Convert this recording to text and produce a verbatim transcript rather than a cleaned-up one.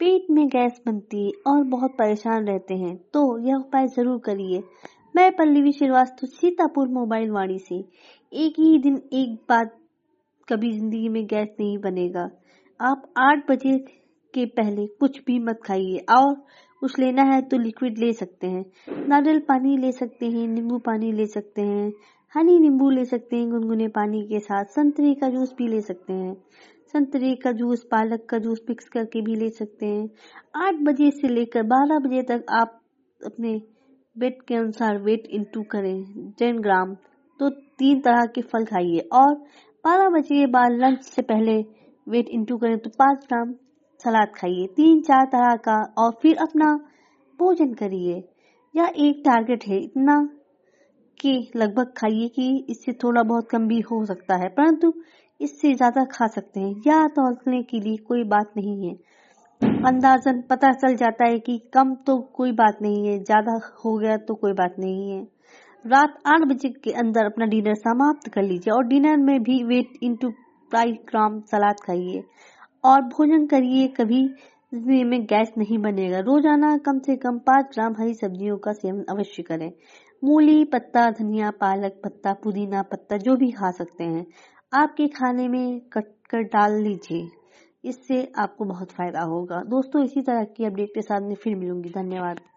पेट में गैस बनती है और बहुत परेशान रहते हैं तो यह उपाय जरूर करिए। मैं पल्लवी श्रीवास्तव, सीतापुर मोबाइल वाणी से। एक ही दिन एक बात, कभी जिंदगी में गैस नहीं बनेगा। आप आठ बजे के पहले कुछ भी मत खाइए और कुछ लेना है तो लिक्विड ले सकते हैं। नारियल पानी ले सकते हैं, नींबू पानी ले सकते हैं, हनी नींबू ले सकते हैं गुनगुने पानी के साथ। संतरे का जूस भी ले सकते हैं, संतरे का जूस, पालक का जूस मिक्स करके भी ले सकते हैं। आठ बजे से लेकर बारह बजे तक आप अपने वेट के अनुसार वेट इंटू करें टेन ग्राम, तो तीन तरह के फल खाइए। और बारह बजे के बाद लंच से पहले वेट इंटू करें तो पाँच ग्राम सलाद खाइए, तीन चार तरह का, और फिर अपना भोजन करिए। यह एक टारगेट है, इतना कि लगभग खाइए कि इससे थोड़ा बहुत कम भी हो सकता है, परंतु इससे ज्यादा खा सकते हैं। यह तौलने के लिए कोई बात नहीं है, अंदाजन पता चल जाता है कि कम तो कोई बात नहीं है, ज्यादा हो गया तो कोई बात नहीं है। रात आठ बजे के अंदर अपना डिनर समाप्त कर लीजिए और डिनर में भी वेट इंटू बाईस ग्राम सलाद खाइए और भोजन करिए। कभी जिंदगी में गैस नहीं बनेगा। रोजाना कम से कम पाँच ग्राम हरी सब्जियों का सेवन अवश्य करें। मूली पत्ता, धनिया, पालक पत्ता, पुदीना पत्ता, जो भी खा सकते हैं आपके खाने में कट कर डाल लीजिए, इससे आपको बहुत फायदा होगा। दोस्तों, इसी तरह की अपडेट के साथ मैं फिर मिलूंगी। धन्यवाद।